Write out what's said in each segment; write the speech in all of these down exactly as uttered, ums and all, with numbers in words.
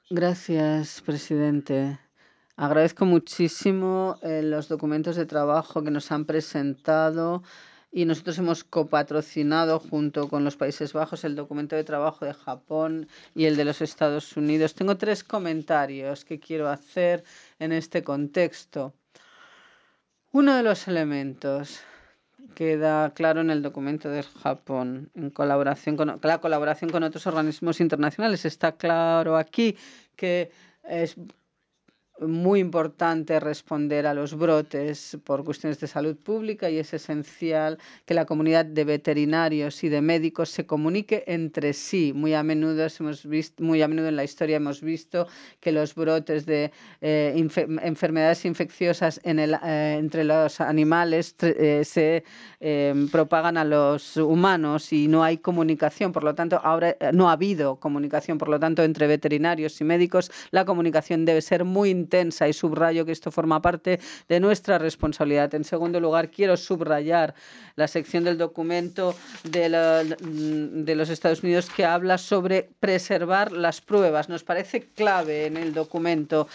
Gracias, presidente. Agradezco muchísimo eh, los documentos de trabajo que nos han presentado y nosotros hemos copatrocinado junto con los Países Bajos el documento de trabajo de Japón y el de los Estados Unidos. Tengo tres comentarios que quiero hacer en este contexto. Uno de los elementos queda claro en el documento del Japón, en colaboración con la colaboración con otros organismos internacionales. Está claro aquí que es muy importante responder a los brotes por cuestiones de salud pública y es esencial que la comunidad de veterinarios y de médicos se comunique entre sí. Muy a menudo hemos visto, muy a menudo en la historia hemos visto que los brotes de eh, infe enfermedades infecciosas en el, eh, entre los animales eh, se eh, propagan a los humanos y no hay comunicación. Por lo tanto, ahora no ha habido comunicación. Por lo tanto, entre veterinarios y médicos, la comunicación debe ser muy intensa y subrayo que esto forma parte de nuestra responsabilidad. En segundo lugar, quiero subrayar la sección del documento de, la, de los Estados Unidos que habla sobre preservar las pruebas. Nos parece clave en el documento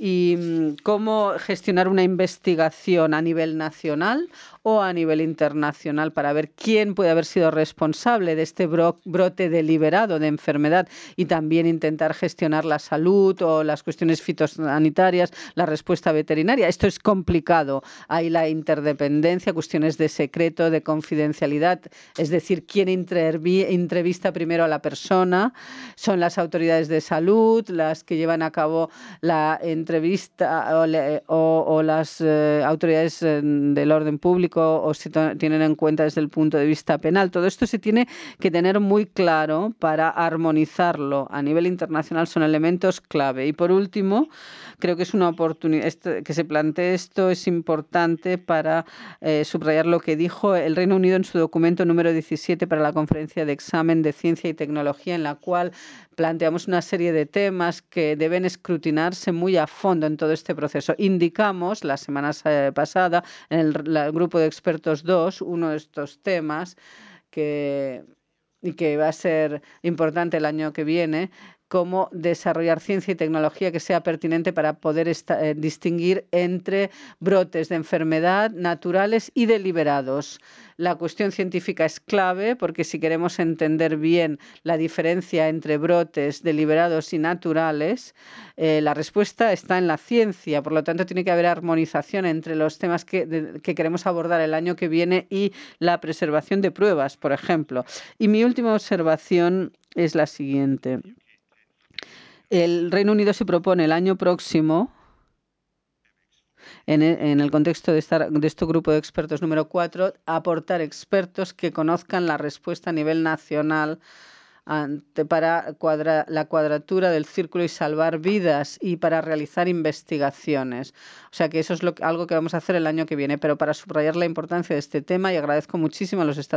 y cómo gestionar una investigación a nivel nacional o a nivel internacional para ver quién puede haber sido responsable de este bro brote deliberado de enfermedad y también intentar gestionar la salud o las cuestiones fitosanitarias, la respuesta veterinaria. Esto es complicado. Hay la interdependencia, cuestiones de secreto, de confidencialidad, es decir, quién entrevista primero a la persona. Son las autoridades de salud las que llevan a cabo la entrevista o, le, o, o las eh, autoridades eh, del orden público o se tienen en cuenta desde el punto de vista penal. Todo esto se tiene que tener muy claro para armonizarlo a nivel internacional. Son elementos clave. Y por último, creo que es una oportunidad este, que se plantee esto es importante para eh, subrayar lo que dijo el Reino Unido en su documento número diecisiete para la conferencia de examen de ciencia y tecnología, en la cual planteamos una serie de temas que deben escrutinarse muy a fondo en todo este proceso. Indicamos la semana pasada en el, el grupo de expertos dos uno de estos temas que, y que va a ser importante el año que viene, cómo desarrollar ciencia y tecnología que sea pertinente para poder esta, eh, distinguir entre brotes de enfermedad naturales y deliberados. La cuestión científica es clave porque si queremos entender bien la diferencia entre brotes deliberados y naturales, eh, la respuesta está en la ciencia. Por lo tanto, tiene que haber armonización entre los temas que, de, que queremos abordar el año que viene y la preservación de pruebas, por ejemplo. Y mi última observación es la siguiente. El Reino Unido se propone el año próximo, en el, en el contexto de, estar, de este grupo de expertos número cuatro, aportar expertos que conozcan la respuesta a nivel nacional ante, para cuadra, la cuadratura del círculo y salvar vidas y para realizar investigaciones. O sea que eso es lo, algo que vamos a hacer el año que viene, pero para subrayar la importancia de este tema y agradezco muchísimo a los Estados